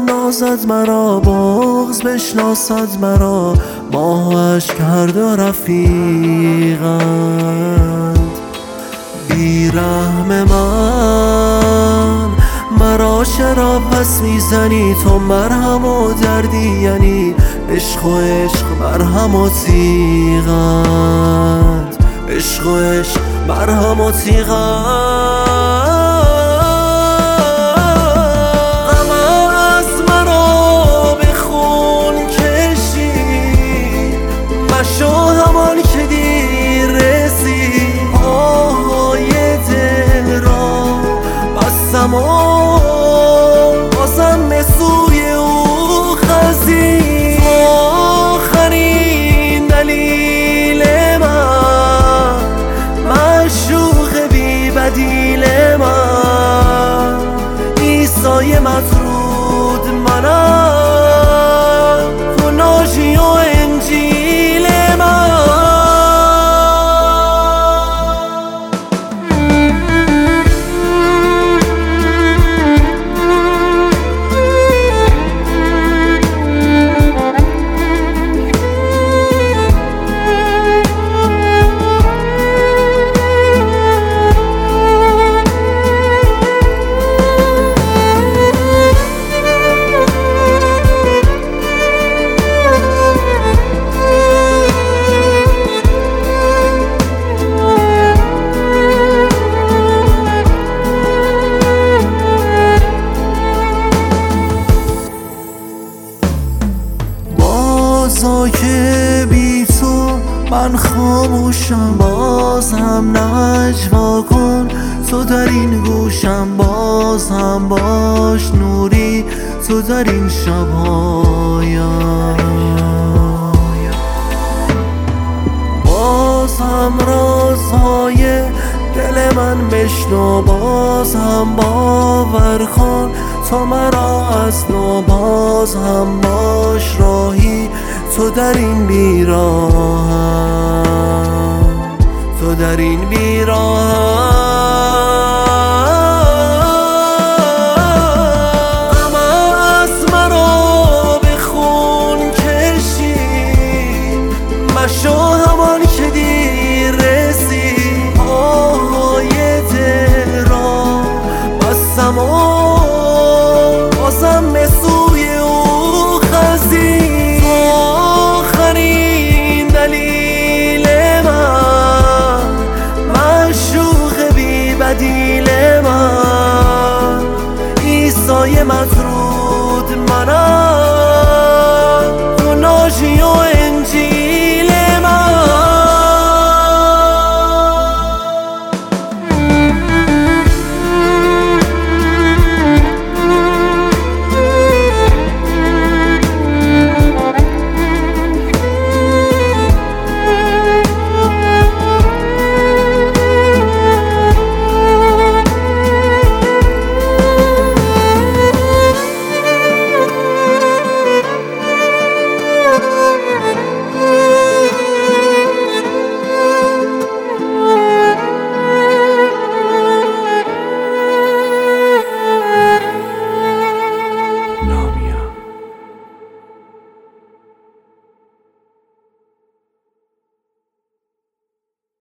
نازد مرا، بغض بشناسد مرا، ماهش کرد و رفیقند. بیرحم من مرا چرا پس میزنی؟ تو مرهم و دردی یعنی عشق و عشق مرهم و تیغند، عشق و عشق مرهم و تیغند. غم از مرا به خون کشی، مشو همان که دیر رسید. آهای دل را بستم و بازم به سوی او خزید. آخرین دلیل من، معشوق بی بدیل من، عیسی مطرود منم، تو ناجی و انجیل من. بازا که بی تو من خاموشم، باز هم نجوا کن تو در این گوشم، باز هم باش نوری تو در این شبهایم. باز هم رازهای دل من بشنو، باز هم باور کن تو مرا از نو، باز هم باش راهی تو در این بیراهم، تو در این بیراهم.